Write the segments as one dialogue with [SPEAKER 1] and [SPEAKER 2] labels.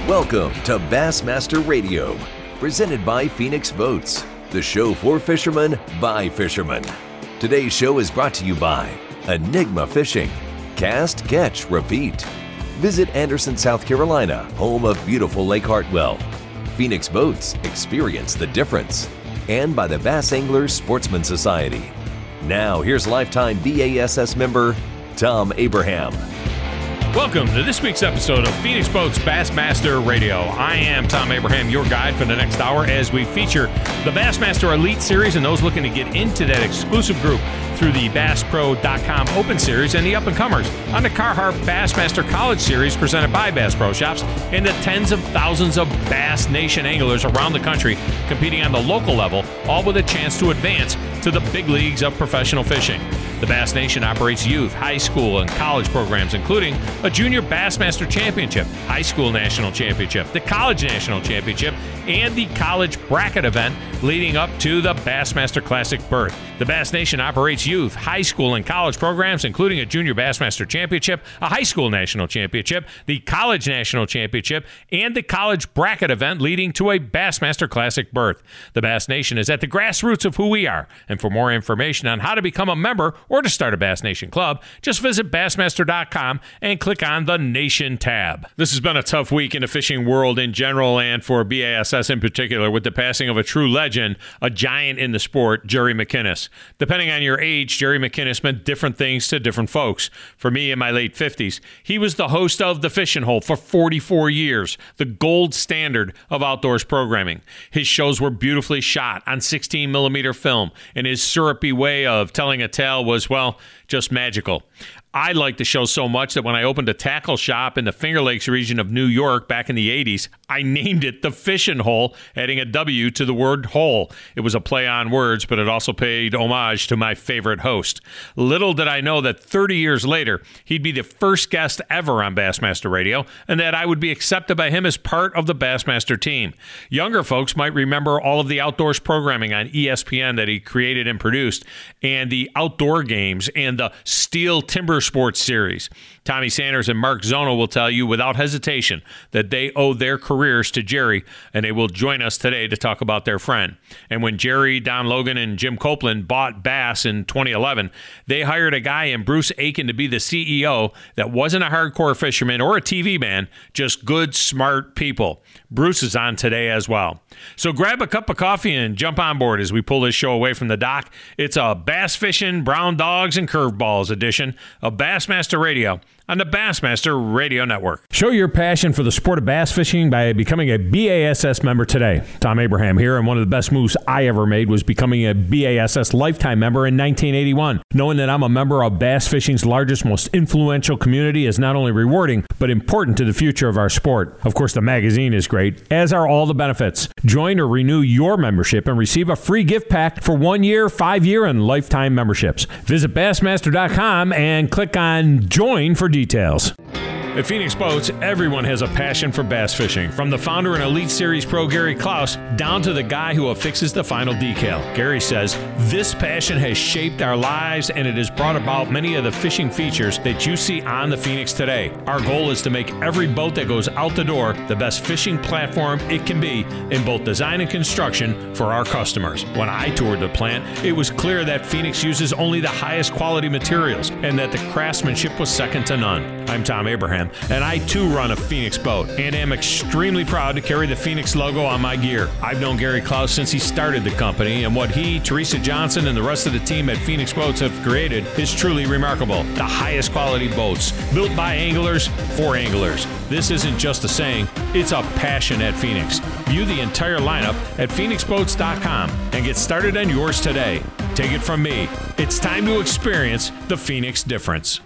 [SPEAKER 1] Welcome to Bassmaster Radio, presented by Phoenix Boats, the show for fishermen by fishermen. Today's show is brought to you by Enigma Fishing. Cast, catch, repeat. Visit Anderson, South Carolina, home of beautiful Lake Hartwell. Phoenix Boats, experience the difference. And by the Bass Anglers Sportsman Society. Now, here's lifetime BASS member, Tom Abraham.
[SPEAKER 2] Welcome to this week's episode of Phoenix Boats Bassmaster Radio. I am Tom Abraham, your guide for the next hour as we feature the Bassmaster Elite Series and those looking to get into that exclusive group through the BassPro.com Open Series and the up-and-comers on the Carhartt Bassmaster College Series presented by Bass Pro Shops and the tens of thousands of Bass Nation anglers around the country competing on the local level, all with a chance to advance to the big leagues of professional fishing. The Bass Nation operates youth, high school, and college programs, including a Junior Bassmaster Championship, High School National Championship, the College National Championship, and the College Bracket event leading up to the Bassmaster Classic berth. The Bass Nation operates youth, high school, and college programs, including a Junior Bassmaster Championship, a High School National Championship, the College National Championship, and the College Bracket event leading to a Bassmaster Classic berth. The Bass Nation is at the grassroots of who we are, and for more information on how to become a member or to start a Bass Nation club, just visit Bassmaster.com and click on the Nation tab. This has been a tough week in the fishing world in general and for BASS in particular with the passing of a true legend, a giant in the sport, Jerry McInnes. Depending on your age, Jerry McInnes meant different things to different folks. For me, in my late 50s, he was the host of The Fishing Hole for 44 years, the gold standard of outdoors programming. His shows were beautifully shot on 16mm film, and his syrupy way of telling a tale was, well, just magical. I liked the show so much that when I opened a tackle shop in the Finger Lakes region of New York back in the 80s, I named it The Fishing Hole, adding a W to the word hole. It was a play on words, but it also paid homage to my favorite host. Little did I know that 30 years later, he'd be the first guest ever on Bassmaster Radio, and that I would be accepted by him as part of the Bassmaster team. Younger folks might remember all of the outdoors programming on ESPN that he created and produced, and the outdoor games, and the Steel Timber Sports Series. Tommy Sanders and Mark Zono will tell you without hesitation that they owe their careers to Jerry, and they will join us today to talk about their friend. And when Jerry, Don Logan, and Jim Copeland bought Bass in 2011, they hired a guy in Bruce Aiken to be the CEO that wasn't a hardcore fisherman or a TV man, just good, smart people. Bruce is on today as well. So grab a cup of coffee and jump on board as we pull this show away from the dock. It's a bass fishing, brown dogs, and curveballs edition of Bassmaster Radio on the Bassmaster Radio Network. Show your passion for the sport of bass fishing by becoming a BASS member today. Tom Abraham here, and one of the best moves I ever made was becoming a BASS lifetime member in 1981. Knowing that I'm a member of bass fishing's largest, most influential community is not only rewarding, but important to the future of our sport. Of course, the magazine is great, as are all the benefits. Join or renew your membership and receive a free gift pack for 1 year, 5-year, and lifetime memberships. Visit Bassmaster.com and click on Join for details. At Phoenix Boats, everyone has a passion for bass fishing, from the founder and Elite Series pro Gary Klaus down to the guy who affixes the final decal. Gary says, "This passion has shaped our lives and it has brought about many of the fishing features that you see on the Phoenix today. Our goal is to make every boat that goes out the door the best fishing platform it can be in both design and construction for our customers." When I toured the plant, it was clear that Phoenix uses only the highest quality materials and that the craftsmanship was second to none. I'm Tom Abraham, and I too run a Phoenix boat and am extremely proud to carry the Phoenix logo on my gear. I've known Gary Klaus since he started the company, and what he, Teresa Johnson, and the rest of the team at Phoenix Boats have created is truly remarkable. The highest quality boats, built by anglers for anglers. This isn't just a saying, it's a passion at Phoenix. View the entire lineup at PhoenixBoats.com and get started on yours today. Take it from me, it's time to experience the Phoenix difference.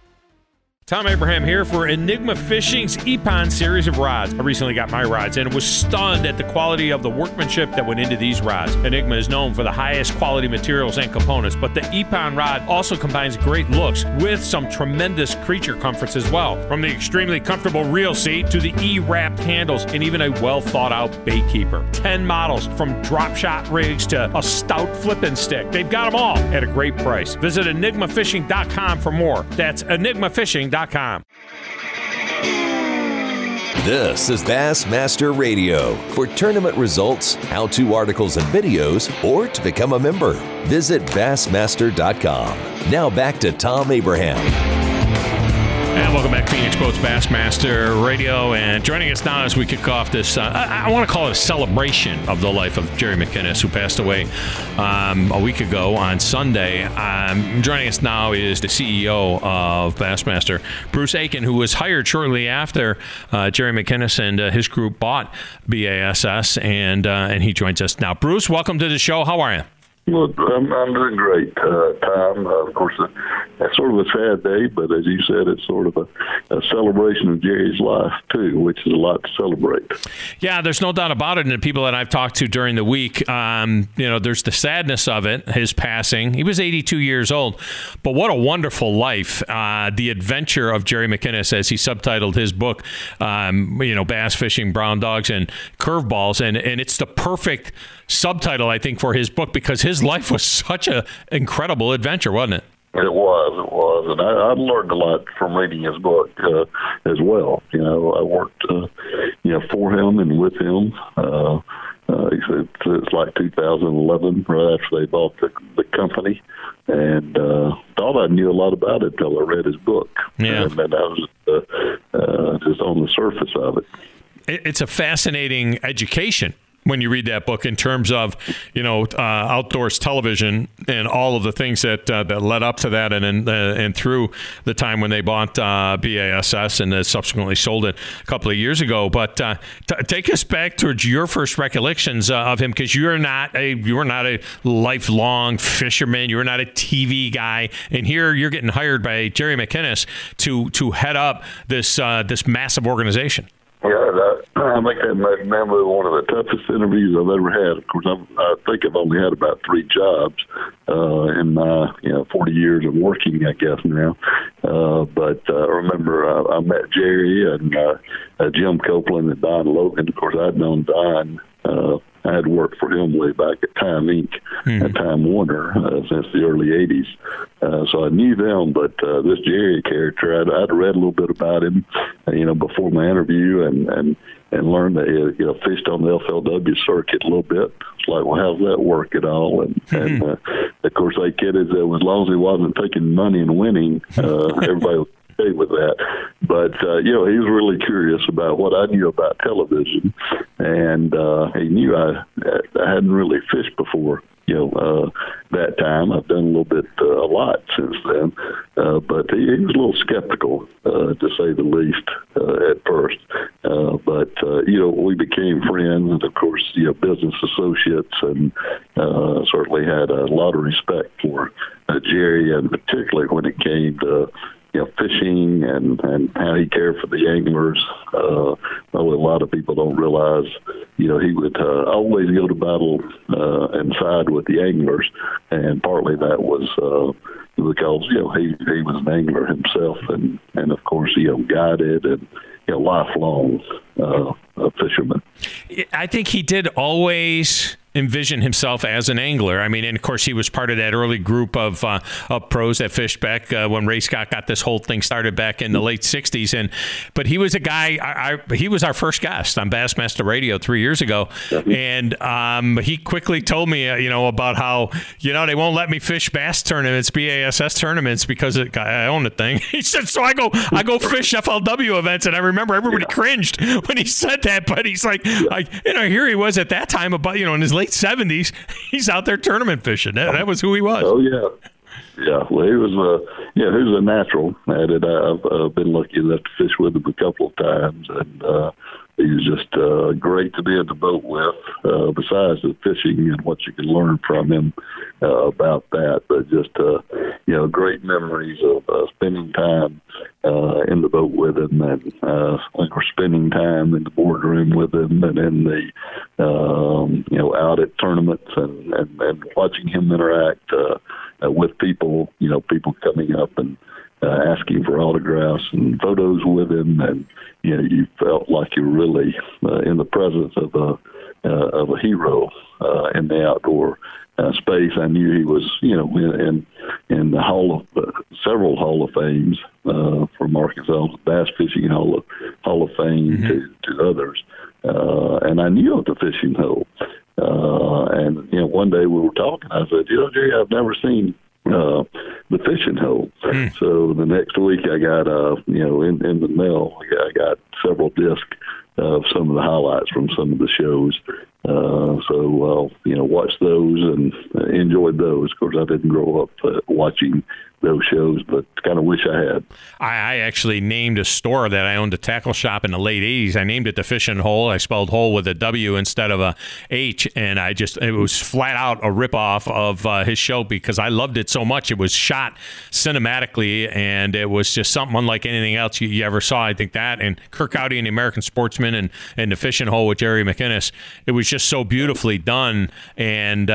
[SPEAKER 2] Tom Abraham here for Enigma Fishing's Epon series of rods. I recently got my rods and was stunned at the quality of the workmanship that went into these rods. Enigma is known for the highest quality materials and components, but the Epon rod also combines great looks with some tremendous creature comforts as well. From the extremely comfortable reel seat to the E-wrapped handles and even a well-thought-out bait keeper. 10 models from drop shot rigs to a stout flipping stick. They've got them all at a great price. Visit enigmafishing.com for more. That's enigmafishing.com.
[SPEAKER 1] This is Bassmaster Radio. For tournament results, how-to articles and videos, or to become a member, visit Bassmaster.com. Now back to Tom Abraham.
[SPEAKER 2] And welcome back, Phoenix Boats Bassmaster Radio. And joining us now as we kick off this, I want to call it a celebration of the life of Jerry McInnes, who passed away a week ago on Sunday. Joining us now is the CEO of Bassmaster, Bruce Aitken, who was hired shortly after Jerry McInnes and his group bought BASS, and he joins us now. Bruce, welcome to the show. How are you?
[SPEAKER 3] Well, I'm doing great, Tom. Of course, that's sort of a sad day, but as you said, it's sort of a celebration of Jerry's life, too, which is a lot to celebrate.
[SPEAKER 2] Yeah, there's no doubt about it. And the people that I've talked to during the week, there's the sadness of it, his passing. He was 82 years old, but what a wonderful life. The adventure of Jerry McInnes, as he subtitled his book, Bass Fishing, Brown Dogs, and Curveballs. And it's the perfect subtitle, I think, for his book, because his life was such an incredible adventure, wasn't it?
[SPEAKER 3] It was, and I learned a lot from reading his book as well. I worked, for him and with him. It's like 2011, right after they bought the company, and thought I knew a lot about it until I read his book.
[SPEAKER 2] Yeah,
[SPEAKER 3] and I was just on the surface of it.
[SPEAKER 2] It's a fascinating education when you read that book, in terms of, outdoors television and all of the things that led up to that, and through the time when they bought BASS and subsequently sold it a couple of years ago. But take us back towards your first recollections of him, because you were not a lifelong fisherman, you were not a TV guy, and here you're getting hired by Jerry McInnes to head up this massive organization.
[SPEAKER 3] Yeah, I think that might be one of the toughest interviews I've ever had. Of course, I think I've only had about 3 jobs in my 40 years of working, I guess, now. But I remember I met Jerry and Jim Copeland and Don Logan. Of course, I'd known Don. I had worked for him way back at Time Inc. And Time Warner since the early 80s. So I knew them, but this Jerry character, I'd read a little bit about him, before my interview, and learned that he fished on the FLW circuit a little bit. It's like, well, how's that work at all? And of course, they kidded that as long as he wasn't taking money and winning, everybody was okay with that. But, he was really curious about what I knew about television, and he knew I hadn't really fished before. That time. I've done a lot since then, but he was a little skeptical, to say the least, at first. But we became friends, and of course, business associates, and certainly had a lot of respect for Jerry, and particularly when it came to fishing and how he cared for the anglers. A lot of people don't realize, he would always go to battle and side with the anglers, and partly that was because he was an angler himself, and of course guided and lifelong fisherman.
[SPEAKER 2] I think he did always envision himself as an angler. I mean, and of course, he was part of that early group of pros that fished back when Ray Scott got this whole thing started back in the late 60s. But he was a guy, he was our first guest on Bassmaster Radio 3 years ago. And he quickly told me, about how, they won't let me fish bass tournaments, BASS tournaments, because I own the thing. He said, so I go fish FLW events. And I remember everybody cringed when he said that, but he's like, here he was at that time, about, in his late 70s, he's out there tournament fishing. That was who he was.
[SPEAKER 3] Oh, yeah. Yeah, well, he was he was a natural at it. I've been lucky enough to fish with him a couple of times, and he was just great to be in the boat with, besides the fishing and what you can learn from him about that. But just, great memories of spending time in the boat with him, and we're spending time in the boardroom with him, and in the, out at tournaments, and watching him interact with people, people coming up and asking for autographs and photos with him, and you felt like you're really in the presence of of a hero in the outdoor space. I knew he was, in the several Hall of Fames from Arkansas, Bass Fishing Hall of Fame to others. And I knew of the fishing hole. And one day we were talking. I said, Jerry, I've never seen the fishing hole. So the next week I got, in the mail, I got several discs of some of the highlights from some of the shows. Watched those and enjoyed those. Of course, I didn't grow up watching those shows, but kind of wish I had.
[SPEAKER 2] I actually named a store that I owned, a tackle shop in the late 80s. I named it the Fishing Hole. I spelled hole with a W instead of a H, and it was flat out a ripoff of his show because I loved it so much. It was shot cinematically, and it was just something unlike anything else you ever saw. I think that, and Kirk Cowdy and the American Sportsman and the Fishing Hole with Jerry McInnes, it was just so beautifully done. And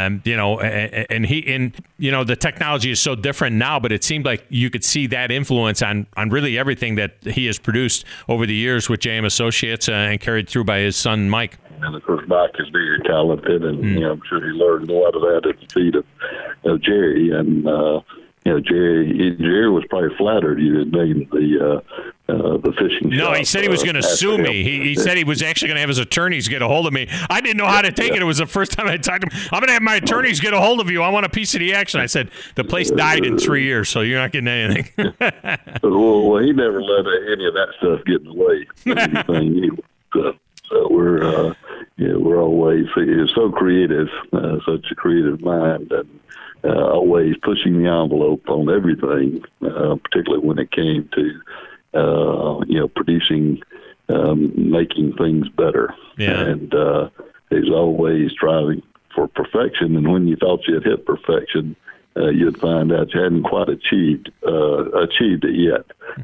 [SPEAKER 2] the technology is so different now, but it seemed like you could see that influence on really everything that he has produced over the years with JM Associates and carried through by his son Mike.
[SPEAKER 3] And of course, Mike is very talented, and I'm sure he learned a lot of that at the feet of Jerry. And Jerry was probably flattered you had named the fishing shop.
[SPEAKER 2] No, he said he was going to sue me. He said he was actually going to have his attorneys get a hold of me. I didn't know how to take it. It was the first time I talked to him. I'm going to have my attorneys get a hold of you. I want a piece of the action. I said, the place died in 3 years, so you're not getting anything.
[SPEAKER 3] well, he never let any of that stuff get in the way of anything. So we're always so creative, such a creative mind, and always pushing the envelope on everything, particularly when it came to producing, making things better. Yeah. And he's always striving for perfection. And when you thought you had hit perfection, you'd find out you hadn't quite achieved it yet.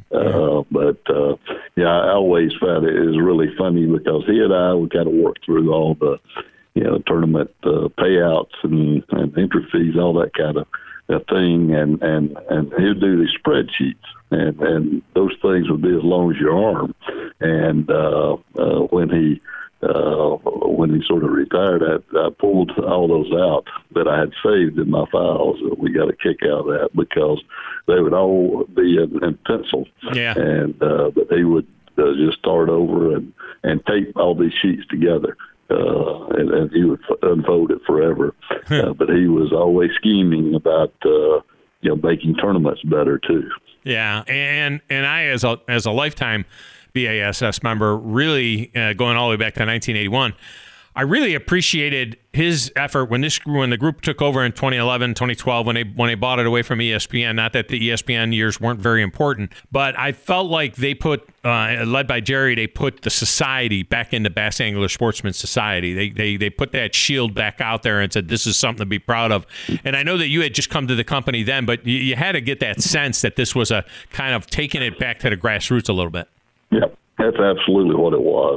[SPEAKER 3] I always found it was really funny because he and I would kind of work through all the tournament payouts and entry fees, all that kind of thing, and he'd do these spreadsheets, and those things would be as long as your arm. And when he sort of retired, I pulled all those out that I had saved in my files. We got a kick out of that because they would all be in pencil. Yeah. And but he would just start over and tape all these sheets together. And he would unfold it forever. But he was always scheming about, making tournaments better too.
[SPEAKER 2] Yeah. And I, as a lifetime BASS member, really going all the way back to 1981, I really appreciated his effort when the group took over in 2011, 2012, when they bought it away from ESPN. Not that the ESPN years weren't very important, but I felt like they put, led by Jerry, they put the society back into Bass Angler Sportsman Society. They put that shield back out there and said, this is something to be proud of. And I know that you had just come to the company then, but you had to get that sense that this was a kind of taking it back to the grassroots a little bit.
[SPEAKER 3] Yep. That's absolutely what it was.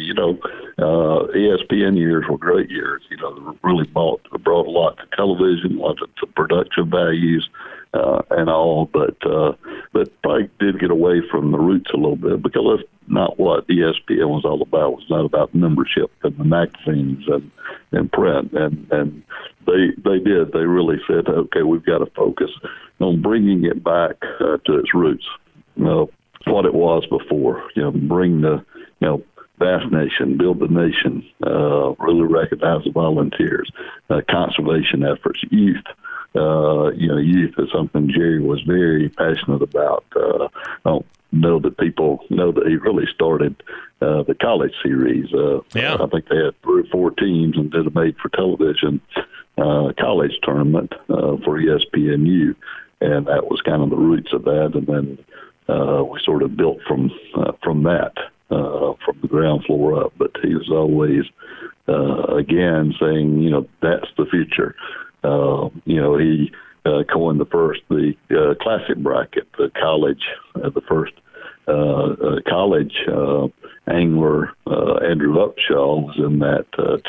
[SPEAKER 3] ESPN years were great years. They really brought a lot to television, a lot to production values, and all. But probably did get away from the roots a little bit because that's not what ESPN was all about. It was not about membership and the magazines and print. And they did. They really said, okay, we've got to focus on bringing it back to its roots. What it was before, bring the, Bass Nation, build the nation, really recognize the volunteers, conservation efforts, youth. Youth is something Jerry was very passionate about. I don't know that people know that he really started the college series. I think they had 3 or 4 teams and did a made-for-television college tournament for ESPNU, and that was kind of the roots of that. And then we sort of built from that, from the ground floor up. But he was always, again, saying, that's the future. He coined the classic bracket, the college, the first college angler, Andrew Upshaw, was in that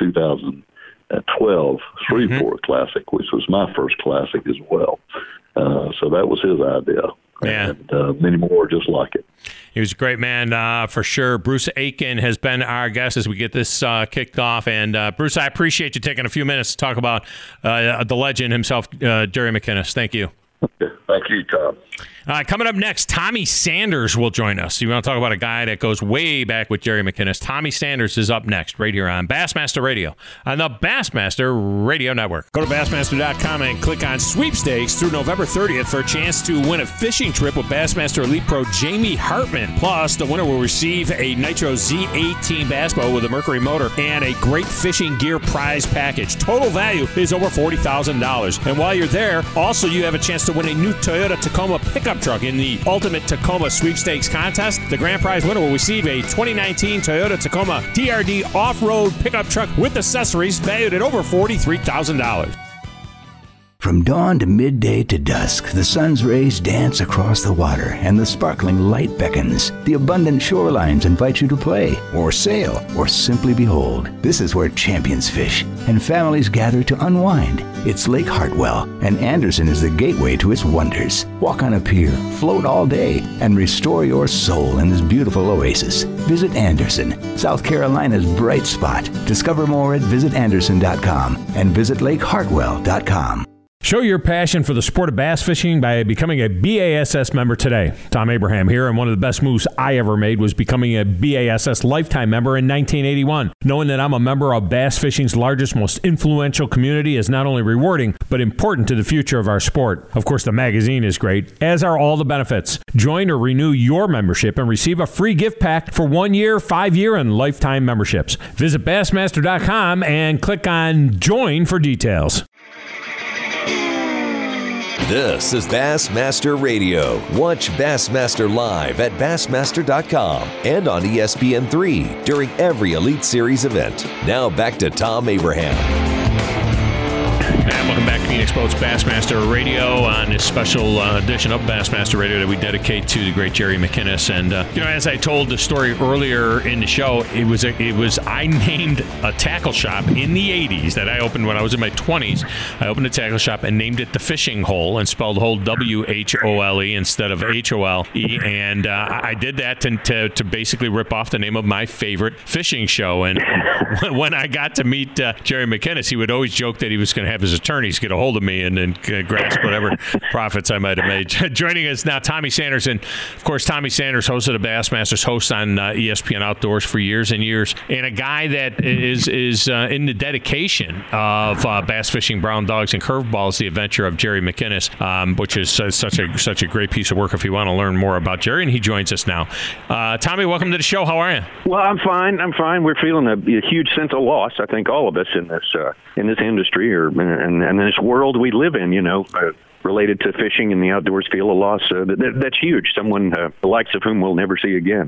[SPEAKER 3] 2012 Shreveport Classic, which was my first classic as well. So that was his idea.
[SPEAKER 2] Yeah.
[SPEAKER 3] And many more just like it.
[SPEAKER 2] He was a great man for sure. Bruce Aitken has been our guest as we get this kicked off. And Bruce, I appreciate you taking a few minutes to talk about the legend himself, Jerry McInnis. Thank you.
[SPEAKER 3] Thank you, Tom.
[SPEAKER 2] Coming up next, Tommy Sanders will join us. You want to talk about a guy that goes way back with Jerry McInnis. Tommy Sanders is up next right here on Bassmaster Radio on the Bassmaster Radio Network. Go to Bassmaster.com and click on Sweepstakes through November 30th for a chance to win a fishing trip with Bassmaster Elite Pro Jamie Hartman. Plus, the winner will receive a Nitro Z18 bass boat with a Mercury motor and a great fishing gear prize package. Total value is over $40,000. And while you're there, also you have a chance to win a new Toyota Tacoma pickup truck in the Ultimate Tacoma Sweepstakes contest. The grand prize winner will receive a 2019 Toyota Tacoma TRD off-road pickup truck with accessories valued at over $43,000.
[SPEAKER 4] From dawn to midday to dusk, the sun's rays dance across the water and the sparkling light beckons. The abundant shorelines invite you to play or sail or simply behold. This is where champions fish and families gather to unwind. It's Lake Hartwell, and Anderson is the gateway to its wonders. Walk on a pier, float all day, and restore your soul in this beautiful oasis. Visit Anderson, South Carolina's bright spot. Discover more at visitanderson.com and visit lakehartwell.com.
[SPEAKER 2] Show your passion for the sport of bass fishing by becoming a BASS member today. Tom Abraham here, and one of the best moves I ever made was becoming a BASS lifetime member in 1981. Knowing that I'm a member of bass fishing's largest, most influential community is not only rewarding, but important to the future of our sport. Of course, the magazine is great, as are all the benefits. Join or renew your membership and receive a free gift pack for 1 year, 5 year, and lifetime memberships. Visit Bassmaster.com and click on Join for details.
[SPEAKER 1] This is Bassmaster Radio. Watch Bassmaster live at Bassmaster.com and on ESPN3 during every Elite Series event. Now back to Tom Abraham.
[SPEAKER 2] And welcome back to Phoenix Boats Bassmaster Radio on this special edition of Bassmaster Radio that we dedicate to the great Jerry McInnis. And as I told the story earlier in the show, I named a tackle shop in the 80s that I opened when I was in my 20s. I opened a tackle shop and named it the Fishing Hole and spelled hole WHOLE instead of HOLE. And I did that to basically rip off the name of my favorite fishing show. And when I got to meet Jerry McInnis, he would always joke that he was going to have his attorneys get a hold of me and grasp whatever profits I might have made. Joining us now, Tommy Sanders. And, of course, Tommy Sanders hosted the Bassmasters, host on ESPN Outdoors for years and years, and a guy that is in the dedication of bass fishing, brown dogs, and curveballs, the adventure of Jerry McInnis, which is such a great piece of work if you want to learn more about Jerry, and he joins us now. Tommy, welcome to the show. How are you?
[SPEAKER 5] Well, I'm fine. We're feeling a huge sense of loss, I think, all of us in this industry and this world we live in, related to fishing and the outdoors, feel a loss. That's huge. Someone the likes of whom we'll never see again.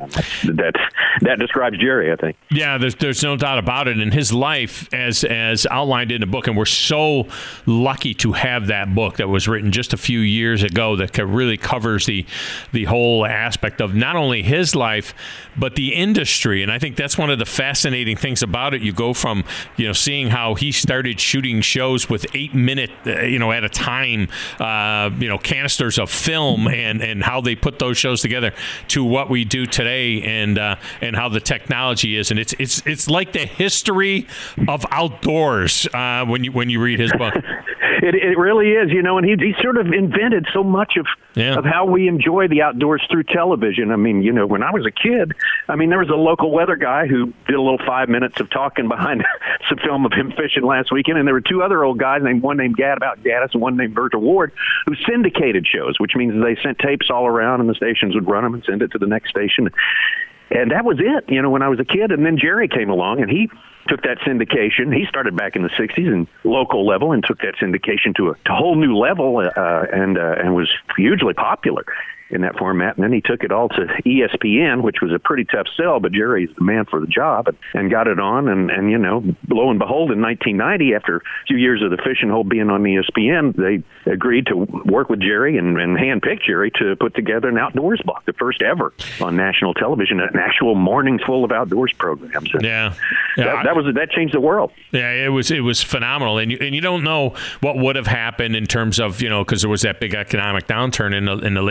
[SPEAKER 5] That describes Jerry, I think.
[SPEAKER 2] Yeah, there's no doubt about it. And his life, as outlined in the book, and we're so lucky to have that book that was written just a few years ago that really covers the whole aspect of not only his life, but the industry. And I think that's one of the fascinating things about it. You go from, seeing how he started shooting shows with 8 minute, at a time, canisters of film and how they put those shows together to what we do today and how the technology is. And it's like the history of outdoors when you read his book.
[SPEAKER 5] It really is, and he sort of invented so much of how we enjoy the outdoors through television. I mean, when I was a kid, there was a local weather guy who did a little 5 minutes of talking behind some film of him fishing last weekend, and there were two other old guys, one named Gad about Gaddis and one named Virgil Ward, who syndicated shows, which means they sent tapes all around and the stations would run them and send it to the next station. And that was it, when I was a kid. And then Jerry came along and he took that syndication. He started back in the 60s and local level and took that syndication to a whole new level and was hugely popular in that format. And then he took it all to ESPN, which was a pretty tough sell, but Jerry's the man for the job and got it on. And lo and behold, in 1990, after a few years of the Fishing Hole being on ESPN, they agreed to work with Jerry and handpick Jerry to put together an outdoors block, the first ever on national television, an actual mornings full of outdoors programs. And that changed the world.
[SPEAKER 2] Yeah, it was phenomenal. And you don't know what would have happened in terms of, because there was that big economic downturn in the late 2000s.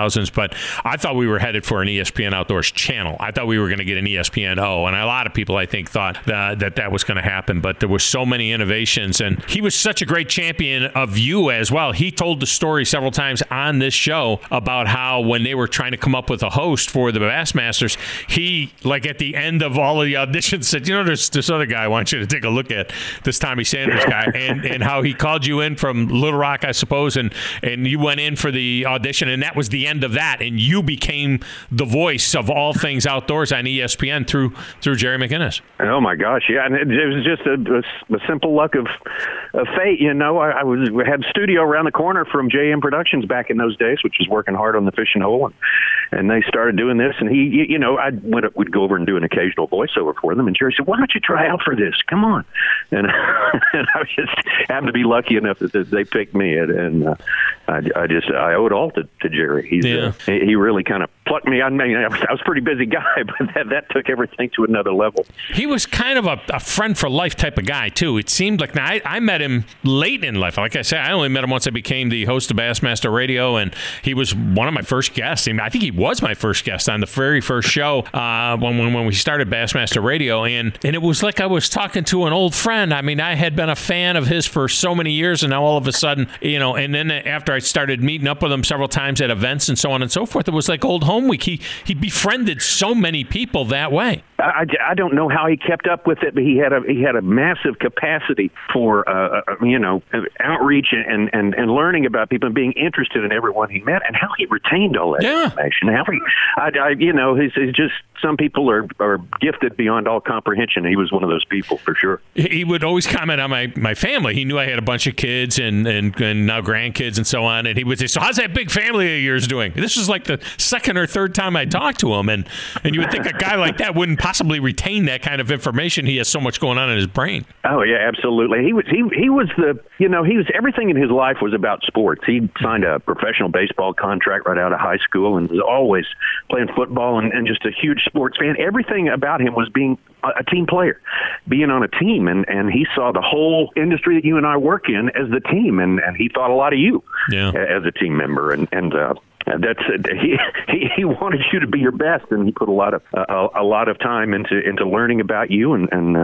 [SPEAKER 2] 2000s, but I thought we were headed for an ESPN Outdoors channel. I thought we were going to get an ESPN-O, and a lot of people, I think, thought that was going to happen, but there were so many innovations, and he was such a great champion of you as well. He told the story several times on this show about how when they were trying to come up with a host for the Bassmasters, he, like at the end of all of the auditions, said, there's this other guy I want you to take a look at, this Tommy Sanders guy, and how he called you in from Little Rock, I suppose, and you went in for the audition, and that was the end of that, and you became the voice of all things outdoors on ESPN through Jerry McInnes.
[SPEAKER 5] Oh my gosh, yeah, and it was just a simple luck of fate. I had a studio around the corner from JM Productions back in those days, which was working hard on the fishing hole, and they started doing this, and we'd go over and do an occasional voiceover for them, and Jerry said, "Why don't you try out for this? Come on!" And I just happened to be lucky enough that they picked me, and I owe it all to Jerry. He really kind of plucked me. I was a pretty busy guy, but that took everything to another level.
[SPEAKER 2] He was kind of a friend for life type of guy too. It seemed like I met him late in life. Like I said, I only met him once I became the host of Bassmaster Radio, and he was one of my first guests. I think he was my first guest on the very first show when we started Bassmaster Radio, and it was like I was talking to an old friend. I mean, I had been a fan of his for so many years, and now all of a sudden, and then after I started meeting up with him several times at events and so on and so forth, it was like old home week. He befriended so many people that way.
[SPEAKER 5] I don't know how he kept up with it, but he had a massive capacity for outreach and learning about people and being interested in everyone he met, and how he retained all that information. He's just, some people are gifted beyond all comprehension. He was one of those people for sure.
[SPEAKER 2] He would always comment on my family. He knew I had a bunch of kids and now grandkids and so on, and he would say, "So how's that big family of yours doing?" This was like the second or third time I talked to him, and you would think a guy like that wouldn't possibly retain that kind of information. He has so much going on in his brain.
[SPEAKER 5] Oh yeah, absolutely. He was everything in his life was about sports. He signed a professional baseball contract right out of high school, and was always playing football and just a huge sports fan. Everything about him was being a team player, being on a team, and he saw the whole industry that you and I work in as the team, and he thought a lot of you as a team member, and that's he wanted you to be your best, and he put a lot of time into learning about you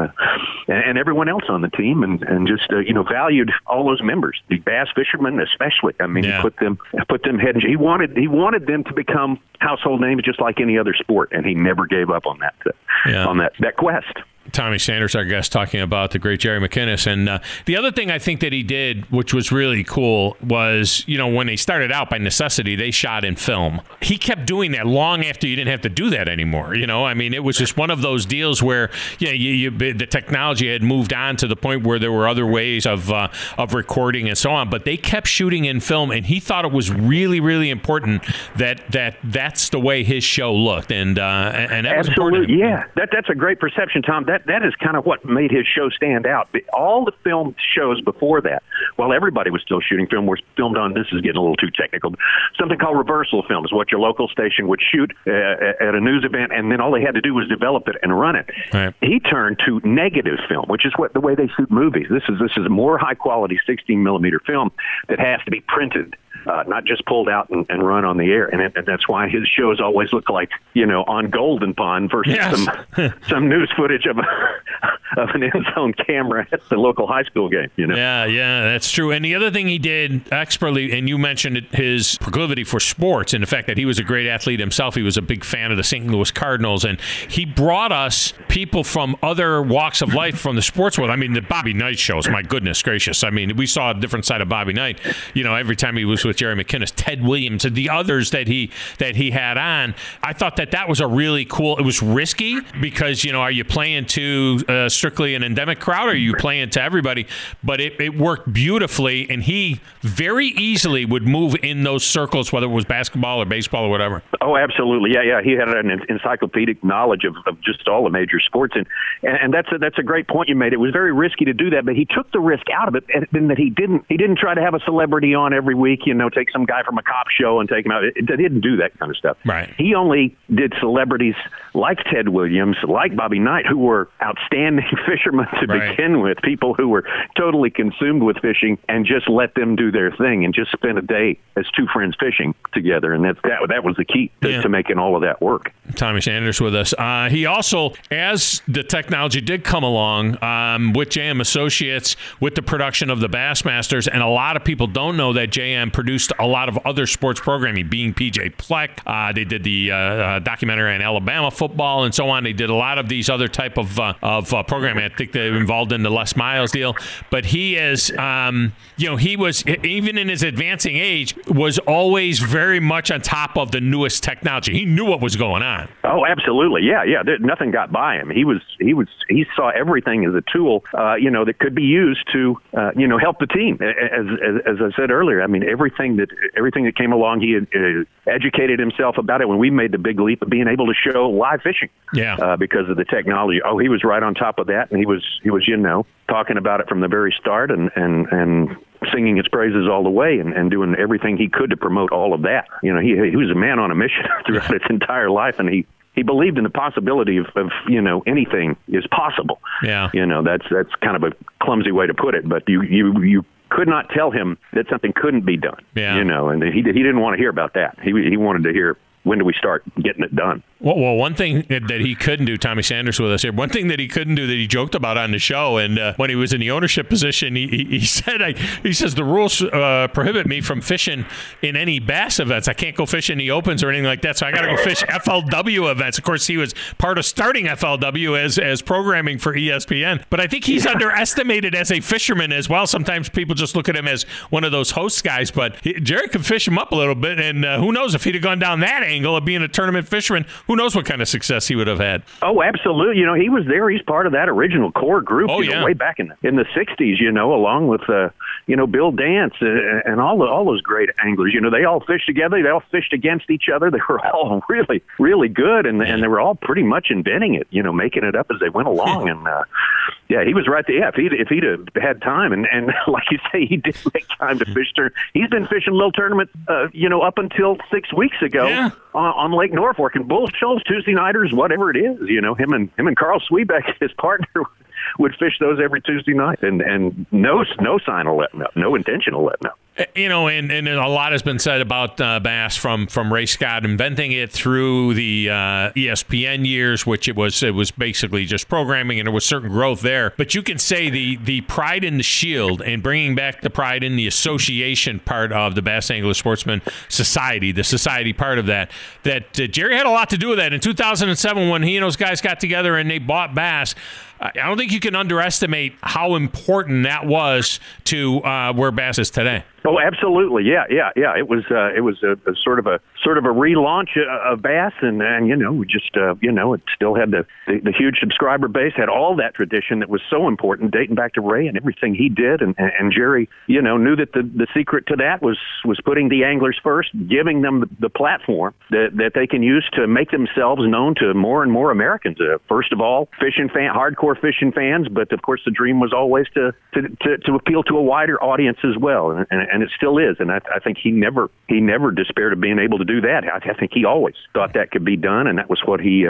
[SPEAKER 5] and everyone else on the team, and just valued all those members, the bass fishermen especially. I mean, he put them head and he wanted them to become household names just like any other sport, and he never gave up on that quest.
[SPEAKER 2] Tommy Sanders, our guest, talking about the great Jerry McInnes. And the other thing I think that he did, which was really cool, was, when they started out by necessity, they shot in film. He kept doing that long after you didn't have to do that anymore. I mean, it was just one of those deals where the technology had moved on to the point where there were other ways of recording and so on, but they kept shooting in film, and he thought it was really, really important that's the way his show looked. And that
[SPEAKER 5] absolutely,
[SPEAKER 2] was
[SPEAKER 5] yeah. That's a great perception, Tom. That is kind of what made his show stand out. All the film shows before that, while everybody was still shooting film, were filmed on, this is getting a little too technical, something called reversal film is what your local station would shoot at a news event, and then all they had to do was develop it and run it. Right. He turned to negative film, which is the way they shoot movies. This is more high-quality 16-millimeter film that has to be printed, not just pulled out and run on the air. And that's why his shows always look like, on Golden Pond versus some news footage of an end-zone camera at the local high school game,
[SPEAKER 2] Yeah, that's true. And the other thing he did expertly, and you mentioned his proclivity for sports and the fact that he was a great athlete himself. He was a big fan of the St. Louis Cardinals, and he brought us people from other walks of life from the sports world. I mean, the Bobby Knight shows, my goodness gracious. I mean, we saw a different side of Bobby Knight, every time he was with Jerry McInnes, Ted Williams, and the others that he had on. I thought that was a really cool, it was risky because, are you playing to strictly an endemic crowd, or are you playing to everybody? But it worked beautifully, and he very easily would move in those circles, whether it was basketball or baseball or whatever.
[SPEAKER 5] Oh, absolutely. Yeah. He had an encyclopedic knowledge of just all the major sports, and that's a great point you made. It was very risky to do that, but he took the risk out of it, and that he didn't try to have a celebrity on every week, take some guy from a cop show and take him out. It didn't do that kind of stuff.
[SPEAKER 2] Right.
[SPEAKER 5] He only did celebrities like Ted Williams, like Bobby Knight, who were outstanding fishermen to begin with, people who were totally consumed with fishing, and just let them do their thing and just spend a day as two friends fishing together. And that was the key to making all of that work.
[SPEAKER 2] Tommy Sanders with us. He also, as the technology did come along with JM Associates, with the production of the Bassmasters, and a lot of people don't know that JM produced a lot of other sports programming, being PJ Pleck. They did the documentary on Alabama football and so on. They did a lot of these other type of programming. I think they're involved in the Les Miles deal. But he is, he was, even in his advancing age, was always very much on top of the newest technology. He knew what was going on.
[SPEAKER 5] Oh, absolutely. Yeah. Nothing got by him. He saw everything as a tool, that could be used to, help the team. As I said earlier, I mean, everything that came along, he educated himself about it when we made the big leap of being able to show live fishing.
[SPEAKER 2] Yeah.
[SPEAKER 5] Because of the technology. Oh, he was right on top of that, and he was talking about it from the very start and singing its praises all the way and doing everything he could to promote all of that. He was a man on a mission throughout his entire life, and he believed in the possibility of anything is possible.
[SPEAKER 2] Yeah.
[SPEAKER 5] That's kind of a clumsy way to put it, but you could not tell him that something couldn't be done.
[SPEAKER 2] Yeah.
[SPEAKER 5] And he didn't want to hear about that. He wanted to hear, when do we start getting it done?
[SPEAKER 2] Well, one thing that he couldn't do, Tommy Sanders with us here, one thing that he couldn't do that he joked about on the show, and when he was in the ownership position, he says the rules prohibit me from fishing in any bass events. I can't go fish in the opens or anything like that, so I got to go fish FLW events. Of course, he was part of starting FLW as programming for ESPN, but I think he's underestimated as a fisherman as well. Sometimes people just look at him as one of those host guys, but Jerry could fish him up a little bit, and who knows if he'd have gone down that angle of being a tournament fisherman, who knows what kind of success he would have had.
[SPEAKER 5] Oh, absolutely. He was there. He's part of that original core group way back in the 60s, along with, Bill Dance and all those great anglers. They all fished together. They all fished against each other. They were all really, really good, and they were all pretty much inventing it, making it up as they went along. And, he was right there. Yeah, if he'd have had time, and like you say, he did make time to fish. He's been fishing little tournaments, up until 6 weeks ago on Lake Norfolk and Bull Shoals, Tuesday nighters, whatever it is. Him and Carl Sweebeck, his partner, would fish those every Tuesday night, and no sign of letting up, no intention of letting up.
[SPEAKER 2] And a lot has been said about bass from Ray Scott inventing it through the ESPN years, which it was basically just programming, and there was certain growth there. But you can say the pride in the Shield and bringing back the pride in the association part of the Bass Angler Sportsman Society, the society part of that Jerry had a lot to do with that. In 2007, when he and those guys got together and they bought Bass, I don't think you can underestimate how important that was to where Bass is today.
[SPEAKER 5] Oh, absolutely. Yeah. It was a sort of a relaunch of Bass, and we just it still had the huge subscriber base, had all that tradition that was so important, dating back to Ray and everything he did, and Jerry, knew that the secret to that was putting the anglers first, giving them the platform that they can use to make themselves known to more and more Americans. First of all, hardcore fishing fans, but of course the dream was always to appeal to a wider audience as well, and it still is. And I think he never despaired of being able to do that. I think he always thought that could be done, and that was what he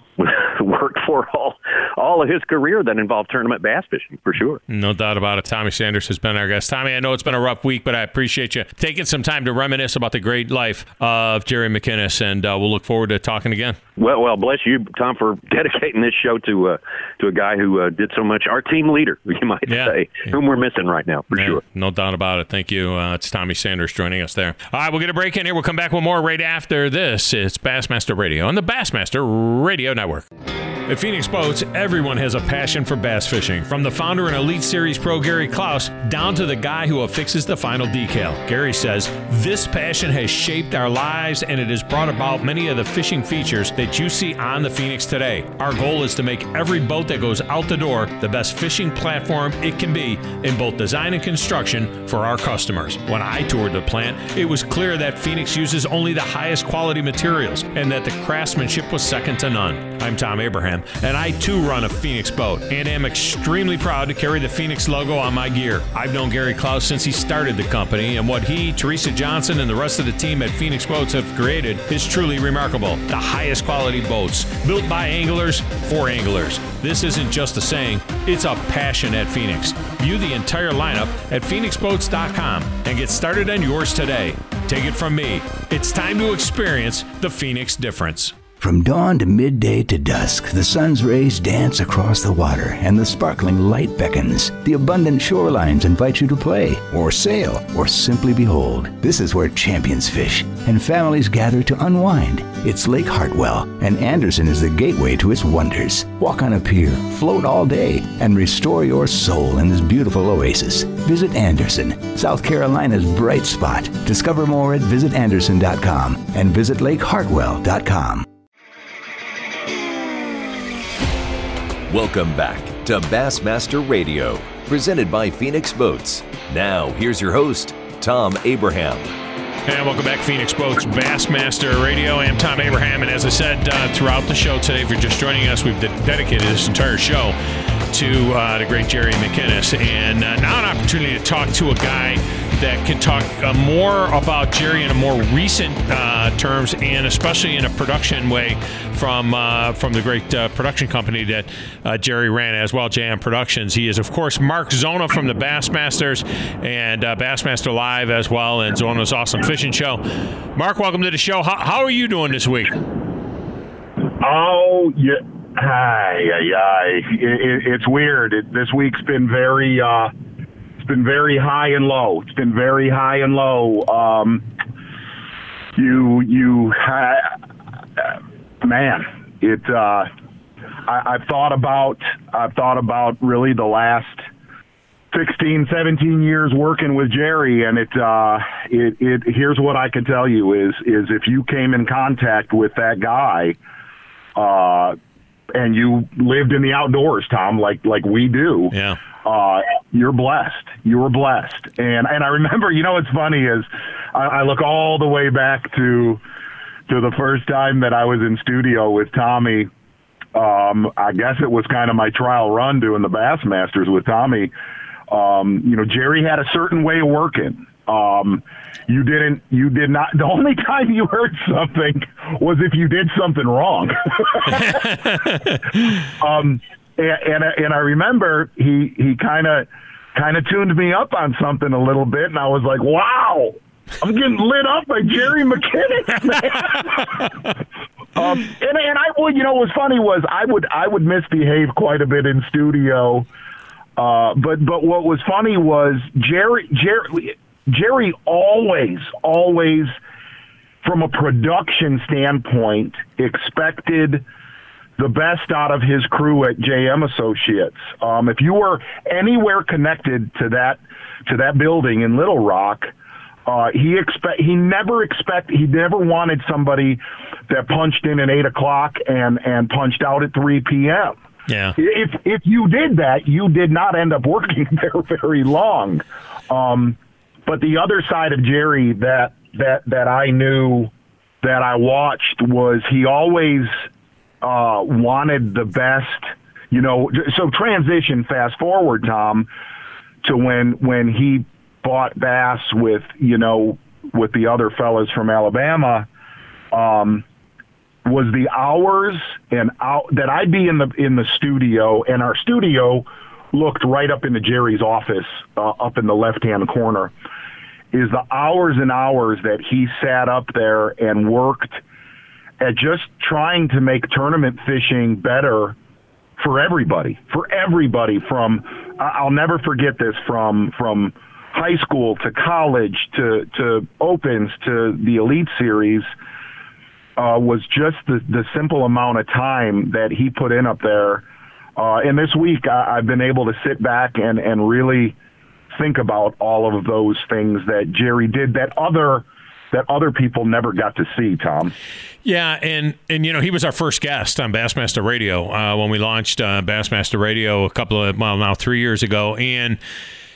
[SPEAKER 5] worked for all of his career that involved tournament bass fishing, for sure.
[SPEAKER 2] No doubt about it. Tommy Sanders has been our guest. Tommy, I know it's been a rough week, but I appreciate you taking some time to reminisce about the great life of Jerry McInnes, and we'll look forward to talking again.
[SPEAKER 5] Well, bless you, Tom, for dedicating this show to a guy who did so much. Our team leader, you might say, whom we're missing right now, for sure.
[SPEAKER 2] No doubt about it. Thank you. It's Tommy Sanders joining us there. All right, we'll get a break in here. We'll come back with more right after this. It's Bassmaster Radio on the Bassmaster Radio Network. At Phoenix Boats, everyone has a passion for bass fishing. From the founder and Elite Series pro Gary Klaus down to the guy who affixes the final decal. Gary says, this passion has shaped our lives and it has brought about many of the fishing features that you see on the Phoenix today. Our goal is to make every boat that goes out the door the best fishing platform it can be in both design and construction for our customers. When I toured the plant, it was clear that Phoenix uses only the highest quality materials and that the craftsmanship was second to none. I'm Tom Abraham. Abraham, and I too run a Phoenix boat and am extremely proud to carry the Phoenix logo on my gear. I've known Gary Klaus since he started the company, and what he, Teresa Johnson, and the rest of the team at Phoenix Boats have created is truly remarkable. The highest quality boats, built by anglers for anglers. This isn't just a saying, it's a passion at Phoenix. View the entire lineup at phoenixboats.com and get started on yours today. Take it from me, it's time to experience the Phoenix difference.
[SPEAKER 4] From dawn to midday to dusk, the sun's rays dance across the water and the sparkling light beckons. The abundant shorelines invite you to play, or sail, or simply behold. This is where champions fish and families gather to unwind. It's Lake Hartwell, and Anderson is the gateway to its wonders. Walk on a pier, float all day, and restore your soul in this beautiful oasis. Visit Anderson, South Carolina's bright spot. Discover more at visitanderson.com and visit lakehartwell.com.
[SPEAKER 1] Welcome back to Bassmaster Radio, presented by Phoenix Boats. Now, here's your host, Tom Abraham.
[SPEAKER 2] And welcome back, Phoenix Boats Bassmaster Radio. I'm Tom Abraham, and as I said throughout the show today, if you're just joining us, we've dedicated this entire show to the great Jerry McInnes. And now an opportunity to talk to a guy that can talk more about Jerry in a more recent terms, and especially in a production way from the great production company that Jerry ran as well, JM Productions. He is, of course, Mark Zona from the Bassmasters and Bassmaster Live as well, and Zona's Awesome Fishing Show. Mark, welcome to the show. How are you doing this week?
[SPEAKER 6] Oh, yeah. It's weird. This week's been very it's been very high and low. It's been very high and low. Man, I've thought about really the last 16, 17 years working with Jerry, and here's what I can tell you is if you came in contact with that guy, and you lived in the outdoors, Tom, like we do,
[SPEAKER 2] yeah.
[SPEAKER 6] You're blessed. You were blessed. And I remember, what's funny is I look all the way back to the first time that I was in studio with Tommy. I guess it was kind of my trial run doing the Bassmasters with Tommy. Jerry had a certain way of working. You did not, the only time you heard something was if you did something wrong. And I remember he kind of tuned me up on something a little bit, and I was like, wow, I'm getting lit up by Jerry McInnes, man. What was funny was I would misbehave quite a bit in studio. But what was funny was Jerry always, from a production standpoint, expected the best out of his crew at JM Associates. If you were anywhere connected to that building in Little Rock, he never wanted somebody that punched in at 8 o'clock and punched out at 3 p.m.
[SPEAKER 2] Yeah.
[SPEAKER 6] If you did that, you did not end up working there very long. But the other side of Jerry that I knew, that I watched, was he always wanted the best. So transition, fast forward, Tom, to when he bought Bass with the other fellas from Alabama. Was the hours that I'd be in the studio, and our studio looked right up into Jerry's office, up in the left-hand corner, is the hours and hours that he sat up there and worked at just trying to make tournament fishing better for everybody. From, I'll never forget this, from high school to college to Opens to the Elite Series. Was just the simple amount of time that he put in up there. And this week I've been able to sit back and really think about all of those things that Jerry did that other people never got to see, Tom.
[SPEAKER 2] Yeah, and he was our first guest on Bassmaster Radio when we launched Bassmaster Radio now 3 years ago. And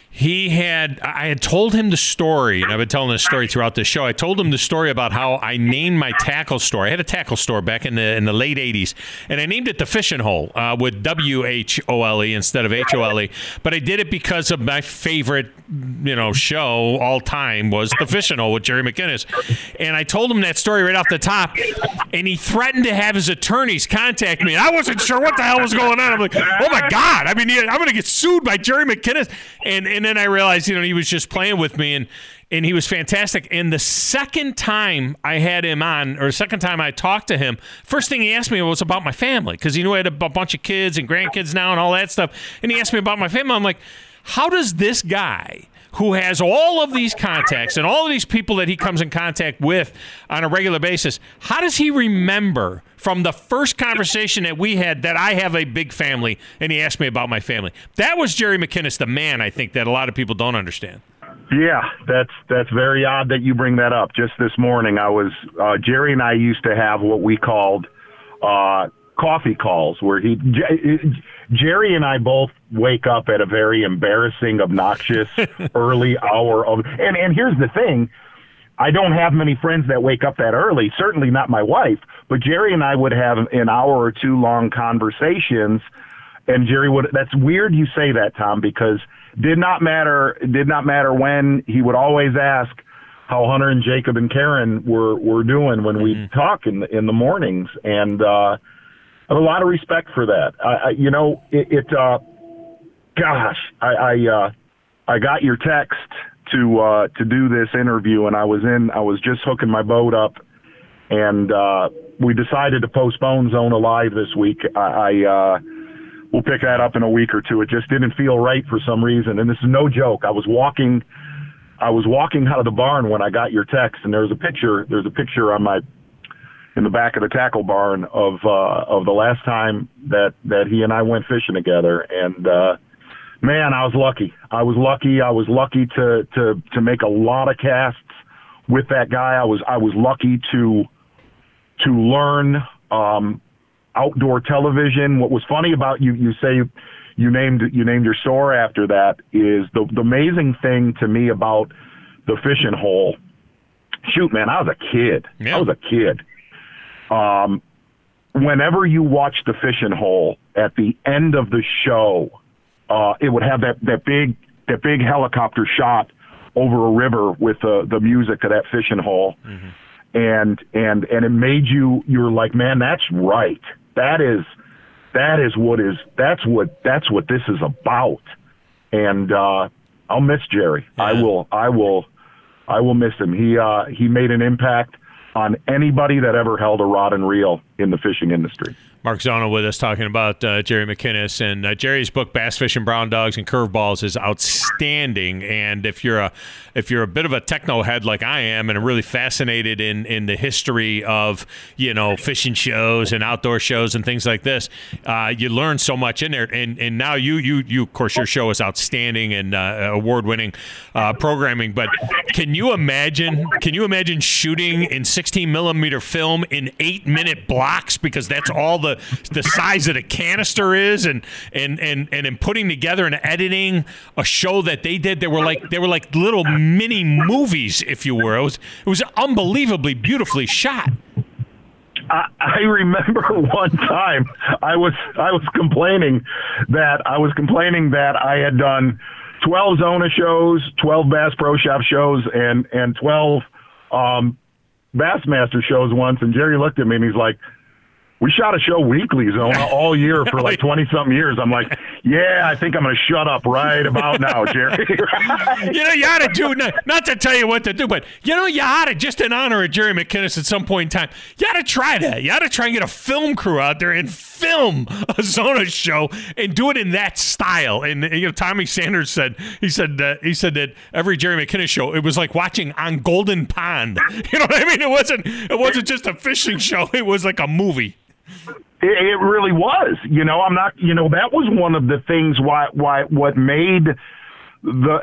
[SPEAKER 2] I had told him the story, and I've been telling this story throughout the show. I told him the story about how I named my tackle store. I had a tackle store back in the late 80s, and I named it the Fishing Hole with WHOLE instead of HOLE. But I did it because of my favorite, show all time was the Fishing Hole with Jerry McInnes. And I told him that story right off the top, and he threatened to have his attorneys contact me. I wasn't sure what the hell was going on. I'm like, oh my God! I mean, I'm going to get sued by Jerry McInnes. And then I realized, he was just playing with me, and he was fantastic. And the second time I had him on, or the second time I talked to him, first thing he asked me was about my family, because he knew I had a bunch of kids and grandkids now and all that stuff. And he asked me about my family. I'm like, how does this guy, who has all of these contacts and all of these people that he comes in contact with on a regular basis, how does he remember from the first conversation that we had that I have a big family, and he asked me about my family? That was Jerry McInnes, the man, I think, that a lot of people don't understand.
[SPEAKER 6] Yeah, that's very odd that you bring that up. Just this morning, Jerry and I used to have what we called coffee calls, where Jerry and I both wake up at a very embarrassing, obnoxious early hour of, and here's the thing, I don't have many friends that wake up that early, certainly not my wife, but Jerry and I would have an hour or two long conversations, and Jerry would, that's weird you say that, Tom, because did not matter when, he would always ask how Hunter and Jacob and Karen were doing when we talk in the mornings, and I have a lot of respect for that. I got your text to do this interview, and I was just hooking my boat up, and we decided to postpone Zona Live this week. We'll pick that up in a week or two. It just didn't feel right for some reason, and this is no joke. I was walking out of the barn when I got your text, and there's a picture in the back of the tackle barn of the last time that he and I went fishing together. And man, I was lucky. I was lucky to make a lot of casts with that guy. I was lucky to learn outdoor television. What was funny about you say you named your store after that is the amazing thing to me about the Fishing Hole. Shoot, man, I was a kid. Yeah. I was a kid. Whenever you watch the Fishing Hole, at the end of the show, it would have that big helicopter shot over a river with the music of that Fishing Hole. Mm-hmm. And it made you're like, man, that's right. That's what this is about. And I'll miss Jerry. Yeah. I will miss him. He made an impact on anybody that ever held a rod and reel in the fishing industry.
[SPEAKER 2] Mark Zona with us talking about Jerry McInnes, and Jerry's book Bass Fishing, Brown Dogs, and Curveballs is outstanding. And if you're a bit of a techno head like I am, and I'm really fascinated in the history of fishing shows and outdoor shows and things like this, you learn so much in there. And now you of course your show is outstanding and award-winning programming. But can you imagine shooting in 16 millimeter film in 8-minute blocks, because that's all the size of the canister is, and in putting together and editing a show that they did, they were like little mini movies, if you will. It was unbelievably beautifully shot.
[SPEAKER 6] I remember one time I was complaining that I had done 12 Zona shows, 12 Bass Pro Shop shows, and 12 Bassmaster shows once, and Jerry looked at me and he's like, we shot a show weekly, Zona, all year for like 20-something years. I'm like, yeah, I think I'm going to shut up right about now, Jerry.
[SPEAKER 2] You ought to do, not to tell you what to do, but, you ought to, just in honor of Jerry McInnes at some point in time, you ought to try that. You ought to try and get a film crew out there and film a Zona show and do it in that style. And, Tommy Sanders said that every Jerry McInnes show, it was like watching On Golden Pond. You know what I mean? It wasn't just a fishing show. It was like a movie.
[SPEAKER 6] It really was. I'm not. That was one of the things what made the.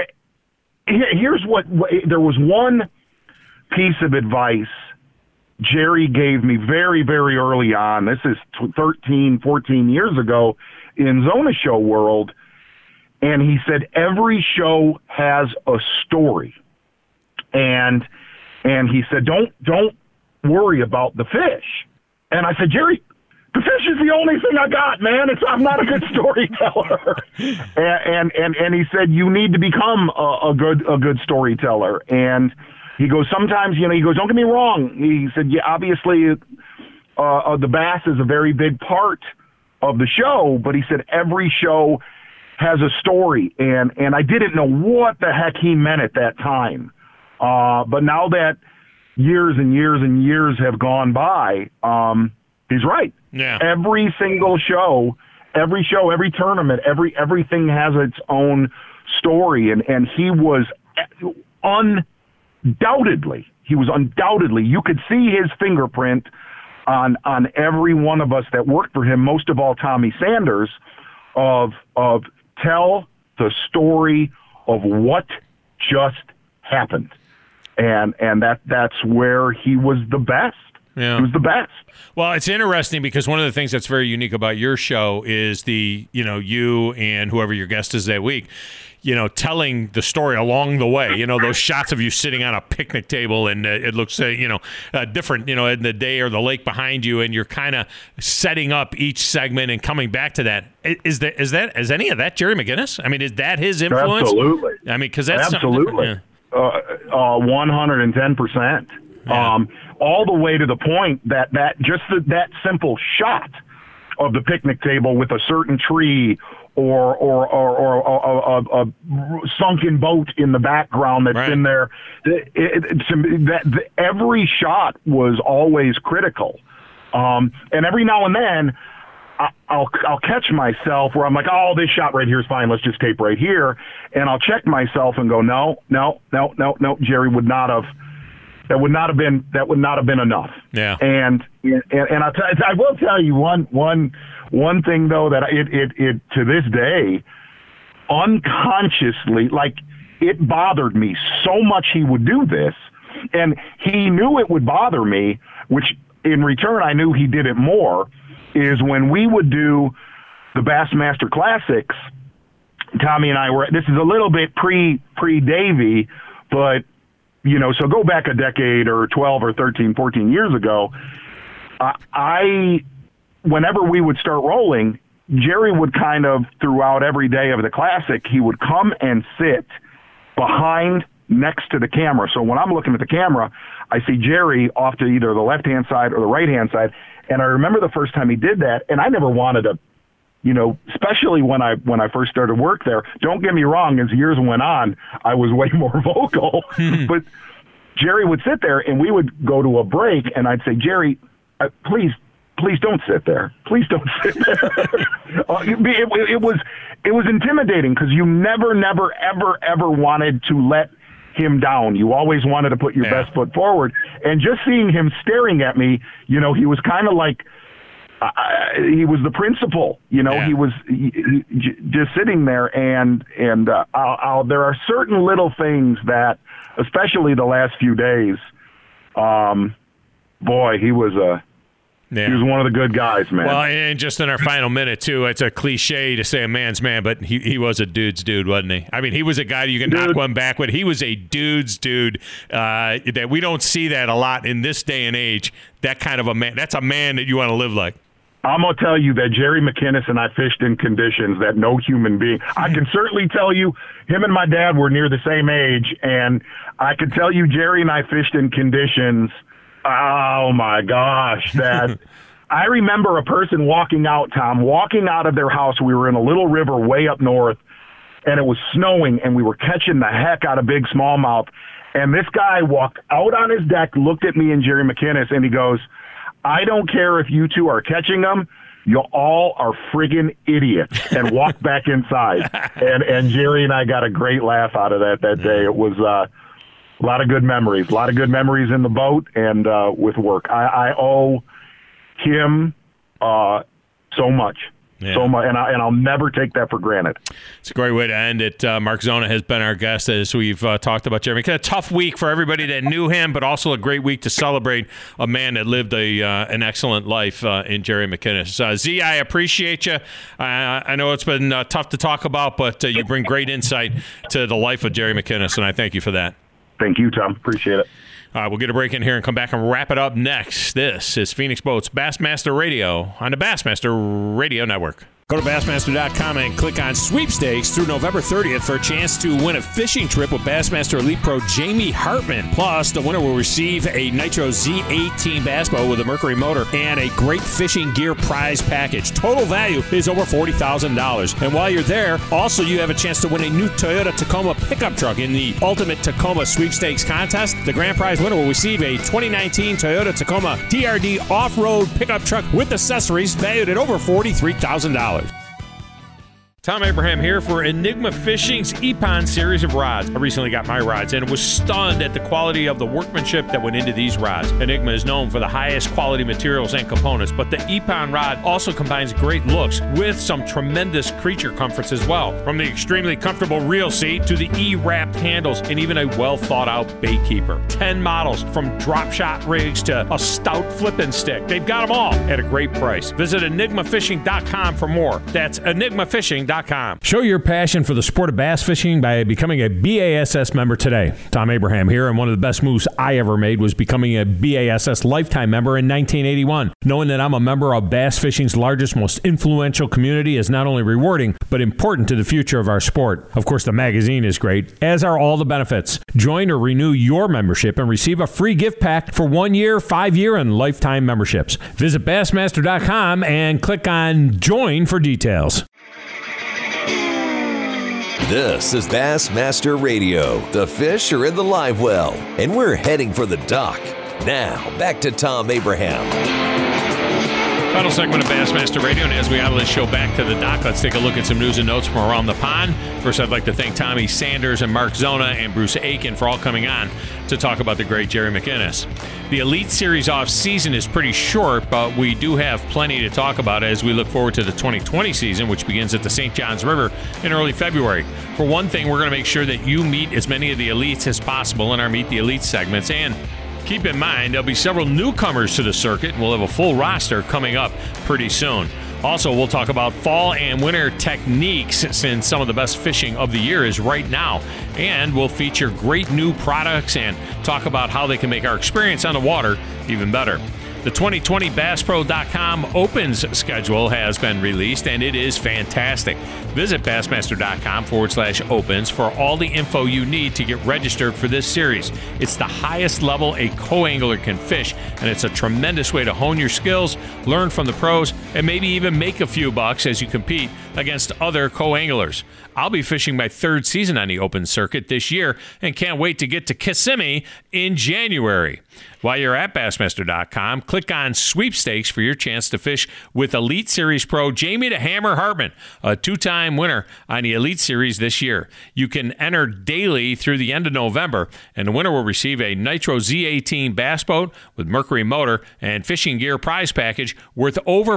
[SPEAKER 6] Here's what there was one piece of advice Jerry gave me very, very early on. This is 13, 14 years ago in Zona show world, And he said, every show has a story. And he said, don't worry about the fish. And I said, Jerry, the fish is the only thing I got, man. I'm not a good storyteller. and he said, you need to become a good storyteller. And he goes, sometimes, he goes, don't get me wrong. He said, yeah, obviously the bass is a very big part of the show, but he said every show has a story. And I didn't know what the heck he meant at that time. But now that years and years and years have gone by, he's right.
[SPEAKER 2] Yeah.
[SPEAKER 6] Every single show, every tournament, everything has its own story. And he was undoubtedly, you could see his fingerprint on every one of us that worked for him, most of all Tommy Sanders, of tell the story of what just happened. And that's where he was the best.
[SPEAKER 2] Yeah.
[SPEAKER 6] He was the best.
[SPEAKER 2] Well, it's interesting because one of the things that's very unique about your show is you and whoever your guest is that week, telling the story along the way. Those shots of you sitting on a picnic table and it looks, different, in the day or the lake behind you, and you're kind of setting up each segment and coming back to that. Is any of that Jerry McGinnis? I mean, is that his influence?
[SPEAKER 6] Absolutely.
[SPEAKER 2] I mean, because that's
[SPEAKER 6] absolutely 110%.
[SPEAKER 2] Yeah.
[SPEAKER 6] All the way to the point that simple shot of the picnic table with a certain tree or a sunken boat in the background that's in there. Every shot was always critical. And every now and then I'll catch myself where I'm like, oh, this shot right here is fine. Let's just tape right here. And I'll check myself and go, no, Jerry would not have. That would not have been enough.
[SPEAKER 2] Yeah.
[SPEAKER 6] And I will tell you one thing though, that it to this day, unconsciously, like, it bothered me so much he would do this, and he knew it would bother me, which in return I knew he did it more, is when we would do the Bassmaster Classics. Tommy and I this is a little bit pre Davey, but so go back a decade or 12 or 13, 14 years ago, whenever we would start rolling, Jerry would kind of, throughout every day of the Classic, he would come and sit behind next to the camera. So when I'm looking at the camera, I see Jerry off to either the left-hand side or the right-hand side. And I remember the first time he did that, and I never wanted to, especially when I first started work there. Don't get me wrong, as years went on, I was way more vocal. But Jerry would sit there, and we would go to a break, and I'd say, Jerry, please don't sit there. Please don't sit there. It was intimidating because you never, ever wanted to let him down. You always wanted to put your best foot forward. And just seeing him staring at me, he was kind of like, he was the principal, he was just sitting there, and there are certain little things that, especially the last few days, boy, he was one of the good guys, man.
[SPEAKER 2] Well, and just in our final minute, too, it's a cliche to say a man's man, but he was a dude's dude, wasn't he? I mean, he was a guy you can knock one back with. He was a dude's dude that we don't see that a lot in this day and age. That kind of a man. That's a man that you want to live like.
[SPEAKER 6] I'm going to tell you that Jerry McGinnis and I fished in conditions that no human being. I can certainly tell you him and my dad were near the same age, and I could tell you Jerry and I fished in conditions, oh my gosh, that I remember a person walking out of their house. We were in a little river way up north, and it was snowing, and we were catching the heck out of big smallmouth. And this guy walked out on his deck, looked at me and Jerry McGinnis, and he goes, I don't care if you two are catching them. You all are friggin' idiots, and walked back inside. And Jerry and I got a great laugh out of that day. It was a lot of good memories. A lot of good memories in the boat and with work. I owe him so much. so much, and I'll never take that for granted.
[SPEAKER 2] It's a great way to end it. Mark Zona has been our guest as we've talked about Jerry McInnis. A tough week for everybody that knew him, but also a great week to celebrate a man that lived an excellent life in Jerry McInnis. Z, I appreciate you. I know it's been tough to talk about, but you bring great insight to the life of Jerry McInnis, and I thank you for that.
[SPEAKER 6] Thank you, Tom. Appreciate it.
[SPEAKER 2] We'll get a break in here and come back and wrap it up next. This is Phoenix Boats Bassmaster Radio on the Bassmaster Radio Network. Go to Bassmaster.com and click on Sweepstakes through November 30th for a chance to win a fishing trip with Bassmaster Elite Pro Jamie Hartman. Plus, the winner will receive a Nitro Z18 bass boat with a Mercury motor and a great fishing gear prize package. Total value is over $40,000. And while you're there, also you have a chance to win a new Toyota Tacoma pickup truck in the Ultimate Tacoma Sweepstakes contest. The grand prize winner will receive a 2019 Toyota Tacoma TRD off-road pickup truck with accessories valued at over $43,000. Tom Abraham here for Enigma Fishing's Epon series of rods. I recently got my rods and was stunned at the quality of the workmanship that went into these rods. Enigma is known for the highest quality materials and components, but the Epon rod also combines great looks with some tremendous creature comforts as well. From the extremely comfortable reel seat to the E-wrapped handles and even a well-thought-out bait keeper. 10 models from drop shot rigs to a stout flipping stick. They've got them all at a great price. Visit enigmafishing.com for more. That's enigmafishing.com. Show your passion for the sport of bass fishing by becoming a BASS member today. Tom Abraham here, and one of the best moves I ever made was becoming a BASS lifetime member in 1981. Knowing that I'm a member of bass fishing's largest, most influential community is not only rewarding, but important to the future of our sport. Of course, the magazine is great, as are all the benefits. Join or renew your membership and receive a free gift pack for 1 year, 5 year, and lifetime memberships. Visit Bassmaster.com and click on Join for details.
[SPEAKER 1] This is Bassmaster Radio. The fish are in the live well, and we're heading for the dock. Now, back to Tom Abraham.
[SPEAKER 2] Final segment of Bassmaster Radio, and as we idle this show back to the dock, let's take a look at some news and notes from around the pond. First, I'd like to thank Tommy Sanders and Mark Zona and Bruce Aiken for all coming on to talk about the great Jerry McInnis. The Elite Series off-season is pretty short, but we do have plenty to talk about as we look forward to the 2020 season, which begins at the St. Johns River in early February. For one thing, we're going to make sure that you meet as many of the elites as possible in our Meet the Elite segments, and keep in mind, there'll be several newcomers to the circuit, and we'll have a full roster coming up pretty soon. Also, we'll talk about fall and winter techniques, since some of the best fishing of the year is right now. And we'll feature great new products and talk about how they can make our experience on the water even better. The 2020 BassPro.com Opens schedule has been released, and it is fantastic. Visit Bassmaster.com/Opens for all the info you need to get registered for this series. It's the highest level a co-angler can fish, and it's a tremendous way to hone your skills, learn from the pros, and maybe even make a few bucks as you compete against other co-anglers. I'll be fishing my third season on the open circuit this year and can't wait to get to Kissimmee in January. While you're at Bassmaster.com, click on Sweepstakes for your chance to fish with Elite Series Pro Jamie the Hammer Hartman, a two-time winner on the Elite Series this year. You can enter daily through the end of November, and the winner will receive a Nitro Z18 bass boat with Mercury motor and fishing gear prize package worth over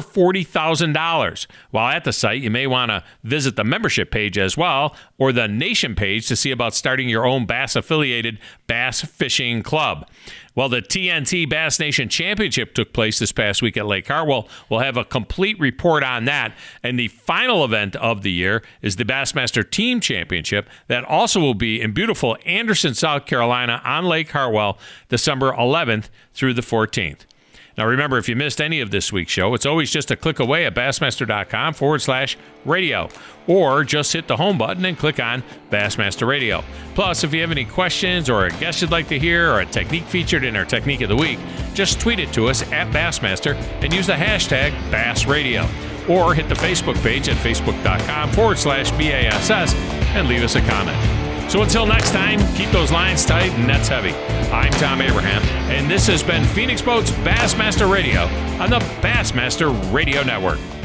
[SPEAKER 2] $40,000. While at the site, you may want to visit the membership page as well, or the Nation page to see about starting your own bass-affiliated bass fishing club. Well, the TNT Bass Nation Championship took place this past week at Lake Hartwell. We'll have a complete report on that. And the final event of the year is the Bassmaster Team Championship that also will be in beautiful Anderson, South Carolina on Lake Hartwell, December 11th through the 14th. Now, remember, if you missed any of this week's show, it's always just a click away at Bassmaster.com/radio. Or just hit the home button and click on Bassmaster Radio. Plus, if you have any questions or a guest you'd like to hear or a technique featured in our Technique of the Week, just tweet it to us at Bassmaster and use the hashtag BassRadio. Or hit the Facebook page at Facebook.com/BASS and leave us a comment. So until next time, keep those lines tight and nets heavy. I'm Tom Abraham, and this has been Phoenix Boats Bassmaster Radio on the Bassmaster Radio Network.